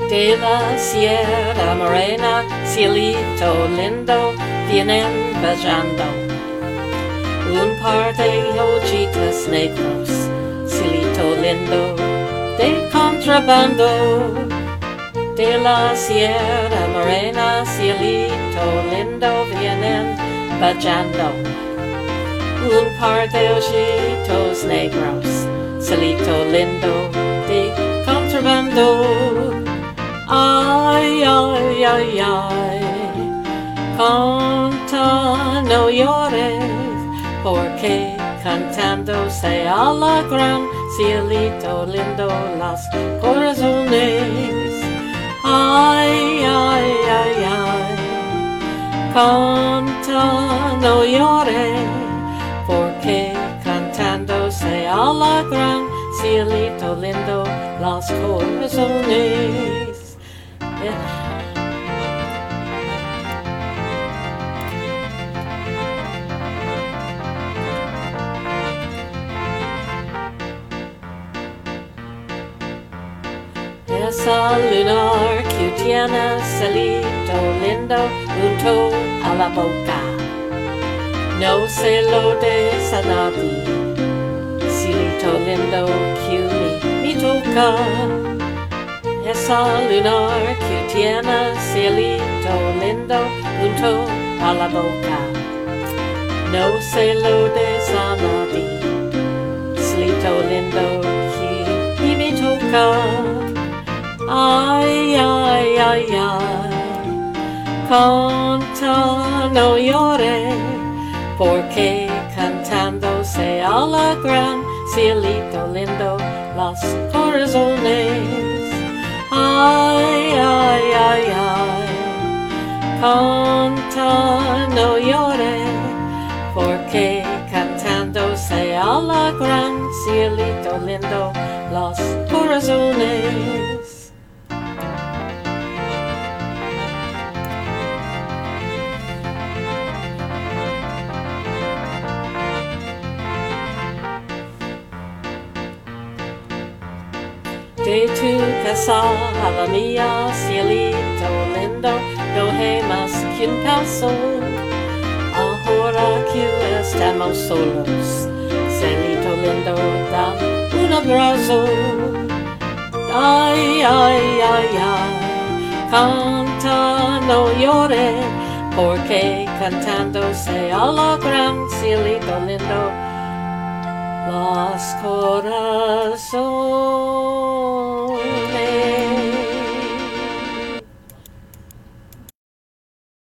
De la Sierra Morena, cielito lindo, vienen bajando. Un par de ojitos negros, cielito lindo, de contrabando. De la Sierra Morena, cielito lindo, vienen bajando. Un par de ojitos negros, cielito lindo, de contrabando. Ay, ay, ay, ay, canta, no llores, porque cantando se alegran, cielito lindo, los corazones. Ay, ay, ay, ay, canta, no llores, porque cantando se alegran, cielito lindo, los corazones. Esa lunar que tiene cielito lindo junto a la boca, no se lo des a nadie, cielito lindo que me toca. Esa lunar que tiene cielito lindo junto a la boca, no se lo des a nadie, cielito lindo que me toca. Ay, ay, ay, ay, canta, no llores, porque cantando se alegran, cielito lindo, los corazones. Ay, ay, ay, ay, canta, no llores, porque cantando se alegran, cielito lindo, los corazones. De tu casa a la mía, cielito lindo, no hay más que un paso. Ahora que estamos solos, cielito lindo, dame un abrazo. Ay, ay, ay, ay, canta, no llores, porque cantando se alegran, cielito lindo, los corazones.